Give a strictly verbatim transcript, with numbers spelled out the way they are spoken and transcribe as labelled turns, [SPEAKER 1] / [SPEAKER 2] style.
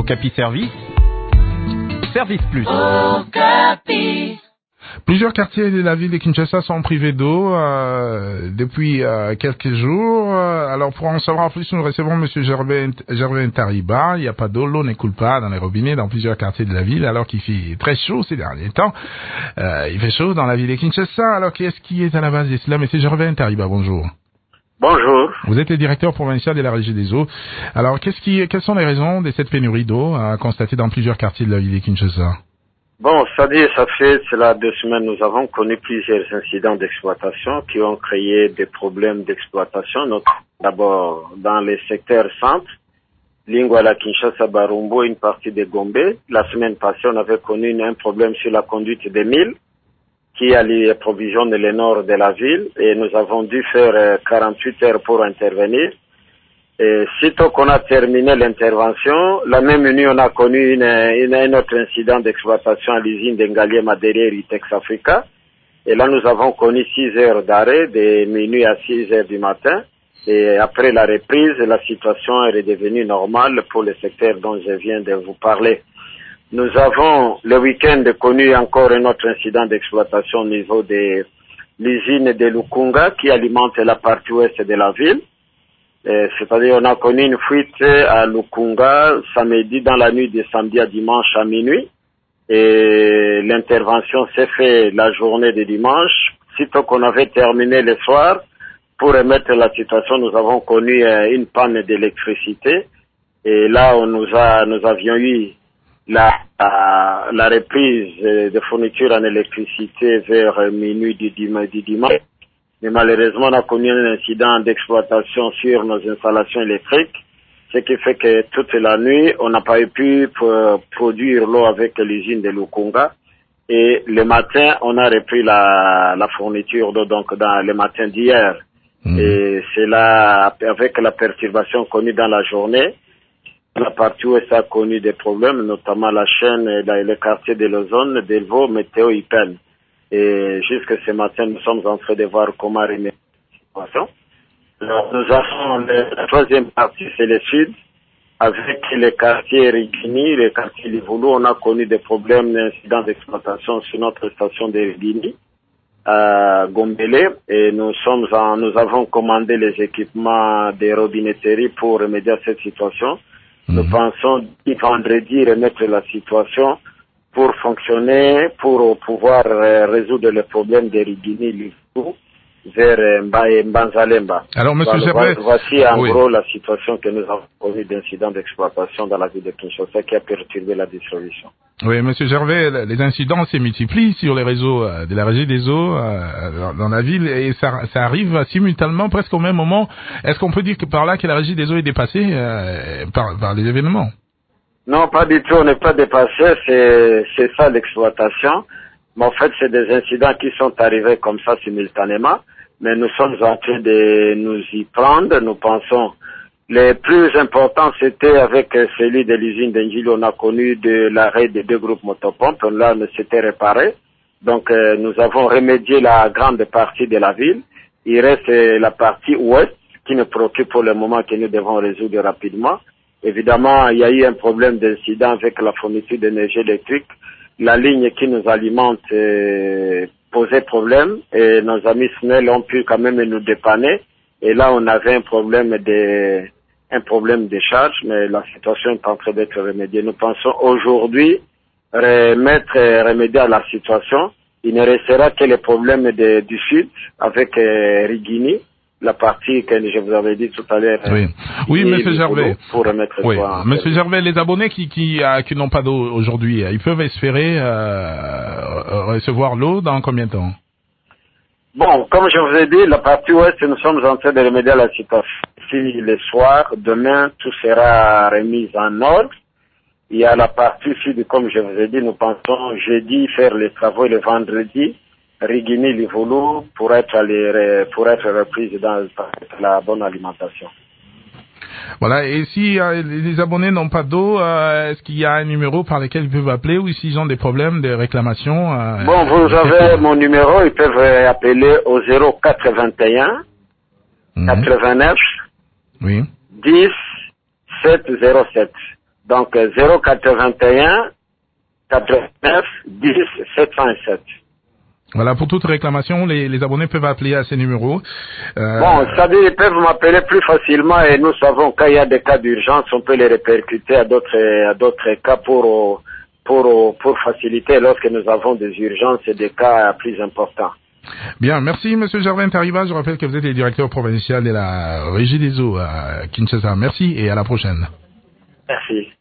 [SPEAKER 1] Okapi Service, Service Plus.
[SPEAKER 2] Okapi.
[SPEAKER 3] Plusieurs quartiers de la ville de Kinshasa sont privés d'eau euh, depuis euh, quelques jours. Alors pour en savoir plus, nous recevons Monsieur Gervais, Gervais Ntariba. Il n'y a pas d'eau, l'eau ne coule pas dans les robinets dans plusieurs quartiers de la ville, alors qu'il fait très chaud ces derniers temps. Euh, il fait chaud dans la ville de Kinshasa. Alors qu'est-ce qui est à la base de cela? Monsieur Gervais Ntariba, bonjour.
[SPEAKER 4] Bonjour.
[SPEAKER 3] Vous êtes le directeur provincial de la Régie des eaux. Alors qu'est-ce qui, quelles sont les raisons de cette pénurie d'eau à constater dans plusieurs quartiers de la ville de Kinshasa?
[SPEAKER 4] Bon, c'est-à-dire, ça fait cela deux semaines, nous avons connu plusieurs incidents d'exploitation qui ont créé des problèmes d'exploitation, notamment d'abord dans les secteurs centres, Lingwala, Kinshasa, Barumbo, une partie de Gombe. La semaine passée, on avait connu un problème sur la conduite des milles qui approvisionne le nord de la ville et nous avons dû faire quarante-huit heures pour intervenir. Et sitôt qu'on a terminé l'intervention, la même nuit, on a connu une, une, un autre incident d'exploitation à l'usine d'Engaliema derrière Itex Africa. Et là, nous avons connu six heures d'arrêt, de minuit à six heures du matin. Et après la reprise, la situation est redevenue normale pour le secteur dont je viens de vous parler. Nous avons, le week-end, connu encore un autre incident d'exploitation au niveau de l'usine de Lukunga qui alimente la partie ouest de la ville. C'est-à-dire on a connu une fuite à Lukunga samedi dans la nuit de samedi à dimanche à minuit et l'intervention s'est faite la journée de dimanche. Sitôt qu'on avait terminé le soir, pour remettre la situation, nous avons connu une panne d'électricité et là on nous a, nous avions eu la, la, la reprise de fourniture en électricité vers minuit du dimanche. Mais malheureusement, on a connu un incident d'exploitation sur nos installations électriques, ce qui fait que toute la nuit, on n'a pas pu produire l'eau avec l'usine de Lukunga. Et le matin, on a repris la, la fourniture d'eau, donc dans le matin d'hier. Mmh. Et c'est là, avec la perturbation connue dans la journée, la partie où ça a connu des problèmes, notamment la chaîne et le quartier de l'ozone, Delvaux, Météo, Ipen. Et jusque ce matin, nous sommes en train de voir comment remédier la situation. Alors, nous avons le, la troisième partie, c'est le sud, avec les quartiers Rigini, les quartiers Livoulou. On a connu des problèmes d'incidents d'exploitation sur notre station de Rigini, à Gombele, et nous sommes en, nous avons commandé les équipements des robinetteries pour remédier à cette situation. Mmh. Nous pensons vendredi remettre la situation pour fonctionner, pour pouvoir euh, résoudre les problèmes de Rigini, Livoulou, vers euh, Mbanzalemba.
[SPEAKER 3] Alors, monsieur
[SPEAKER 4] voilà,
[SPEAKER 3] Gervais,
[SPEAKER 4] voici en
[SPEAKER 3] oui.
[SPEAKER 4] gros la situation que nous avons connue d'incidents d'exploitation dans la ville de Kinshasa qui a perturbé la distribution.
[SPEAKER 3] Oui, monsieur Gervais, les incidents se multiplient sur les réseaux de la Régie des eaux euh, dans la ville et ça, ça arrive simultanément, presque au même moment. Est-ce qu'on peut dire que par là que la Régie des eaux est dépassée euh, par, par les événements?
[SPEAKER 4] Non, pas du tout, on n'est pas dépassé, c'est, c'est ça l'exploitation. Mais en fait, c'est des incidents qui sont arrivés comme ça simultanément, mais nous sommes en train de nous y prendre. Nous pensons, les plus importants, c'était avec celui de l'usine d'Engili, on a connu de l'arrêt des deux groupes motopompes, là, on s'était réparé. Donc, euh, nous avons remédié la grande partie de la ville. Il reste la partie ouest qui nous préoccupe pour le moment, que nous devons résoudre rapidement. Évidemment, il y a eu un problème d'incident avec la fourniture d'énergie électrique. La ligne qui nous alimente euh, posait problème et nos amis S N E L ont pu quand même nous dépanner. Et là, on avait un problème de, un problème de charge, mais la situation est en train d'être remédiée. Nous pensons aujourd'hui remettre, remédier à la situation. Il ne restera que les problèmes de, du sud avec euh, Rigini. La partie que je vous avais dit tout à l'heure.
[SPEAKER 3] Oui, oui, monsieur Gervais.
[SPEAKER 4] Pour remettre
[SPEAKER 3] oui, monsieur
[SPEAKER 4] service.
[SPEAKER 3] Gervais, les abonnés qui qui, euh, qui n'ont pas d'eau aujourd'hui, ils peuvent espérer euh, recevoir l'eau dans combien de temps?
[SPEAKER 4] Bon, comme je vous ai dit, la partie ouest, nous sommes en train de remédier à la situation. Si le soir, demain, tout sera remis en ordre. Il y a la partie sud, comme je vous ai dit, nous pensons jeudi faire les travaux le vendredi. Rigini, Livoulou, pour être, allé, pour être reprise dans la bonne alimentation.
[SPEAKER 3] Voilà, et si euh, les abonnés n'ont pas d'eau, euh, est-ce qu'il y a un numéro par lequel ils peuvent appeler ou s'ils ont des problèmes de réclamation euh,
[SPEAKER 4] Bon, vous avez mon numéro, ils peuvent appeler au zéro quatre-vingt-un, mmh. quatre-vingt-neuf,
[SPEAKER 3] oui.
[SPEAKER 4] dix, sept zéro sept. Donc zéro quatre-vingt-un quatre-vingt-neuf dix sept cent sept.
[SPEAKER 3] Voilà, pour toute réclamation, les, les abonnés peuvent appeler à ces numéros.
[SPEAKER 4] Euh... Bon, c'est-à-dire ils peuvent m'appeler plus facilement et nous savons quand il y a des cas d'urgence, on peut les répercuter à d'autres à d'autres cas pour pour pour faciliter lorsque nous avons des urgences et des cas plus importants.
[SPEAKER 3] Bien, merci Monsieur Gervais Ntariba. Je rappelle que vous êtes le directeur provincial de la Régie des eaux à Kinshasa. Merci et à la prochaine.
[SPEAKER 4] Merci.